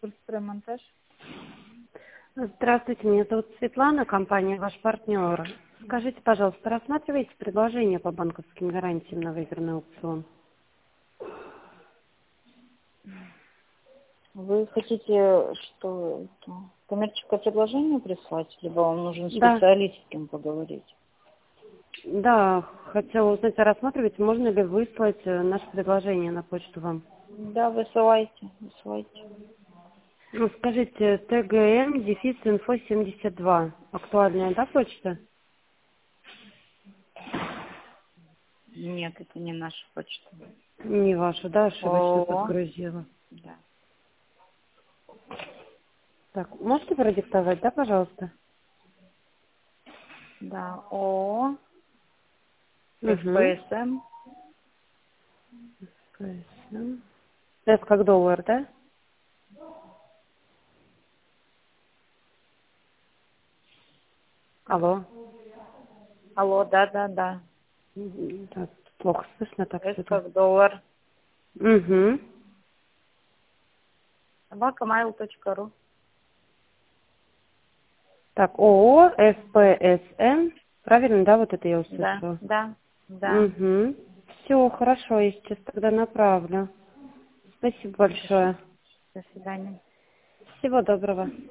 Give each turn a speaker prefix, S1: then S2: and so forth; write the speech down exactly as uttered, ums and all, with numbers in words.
S1: Культстроймонтаж.
S2: Здравствуйте, меня зовут Светлана, компания «Ваш партнер». Скажите, пожалуйста, рассматриваете предложение по банковским гарантиям на выигранный аукцион?
S1: Вы хотите что это, коммерческое предложение прислать, либо вам нужен
S2: Да,
S1: специалист с кем поговорить?
S2: да, хотела узнать, а рассматриваете, можно ли выслать э, наше предложение на почту вам?
S1: Да, высылайте, высылайте.
S2: Ну, скажите, ТГМ, дефис, инфо семьдесят два. Актуальная, да, почта?
S1: Нет, это не наша почта.
S2: Не ваша, да, ошибочно
S1: О,
S2: подгрузила.
S1: да.
S2: Так, можете продиктовать, да, пожалуйста?
S1: Да, ООО,
S2: Угу.
S1: ФПСМ,
S2: Это как доллар, да? Алло.
S1: алло, да-да-да,
S2: М, так, плохо слышно так
S1: С
S2: что-то.
S1: как доллар,
S2: Угу.
S1: собака mail точка ру.
S2: Так, ООО ФПСН. Правильно, да, вот это я
S1: Да,
S2: услышала?
S1: да, да,
S2: Угу. Все, хорошо, я сейчас тогда направлю. Спасибо
S1: хорошо,
S2: большое.
S1: до свидания.
S2: Всего доброго.